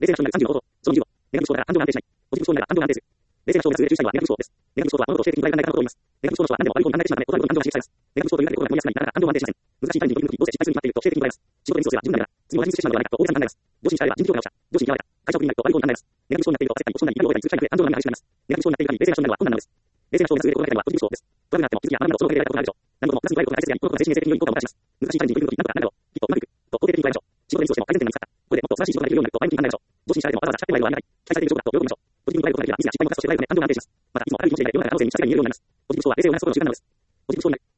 冷静な人になる35度。その20度。ネガティブ思考だから感情が安定しない。ポジティブ思考なら感情が安定する。冷静な人が通じる注意したいはネガティブ思考です。ネガティブ思考とは物事を否定的に捉える考え方のことを言います。ネガティブ思考とは何でも悪い方に考えてしまうため、断ることに感情が刺激されます。ネガティブ思考と言われることが思いやすくない。だから感情が安定しません。難しいチャレンジに取り組むとき、どうせ失敗するに決まっていると否定的に捉えます。仕事でミスをすれば自分のためだ。次も他人にしてしまうのではないかと大げさに考えます。上司に叱られば人事評価をした。上司に嫌われた。会社をクビになると悪い方に考えます。ネガティブ思考になっていると焦ったり、落ち込んだり、痛みを覚えたりする社員が増え、感情の波が激しくなります。ネガティブ思考になっている限り冷静な人になるのは困難なのです。冷静な人を目指す上で心がけたいのはポジティブ思考です。トラブルがあっても気づきや学びなどそのおかげで得られたことがあるでしょう。何事もプラスに捉えることが大切であり、このことが精神衛生的に良い効果をもたらします。難しいチャレンジに取り組むとき、なんとかなるだろう。きっとうまくいく。と肯定的に捉えましょう。仕事でミスをしても改善点が見つかった。ここでもっと素晴らしい仕事ができるようになると前向きに考えましょう。上司に叱られてもわざわざ叱ってもらえるのはありがたい。期待されている仕事だと喜びましょう。ポジティブに捉えることができればミスや失敗も復活として捉えるため感情が安定します。また、いつも明るい気持ちでいられる世の中が可能性に満ち足りないようになります。ポジティブ思考は冷静を促すことに時間なのです。ポジティブ思考になる。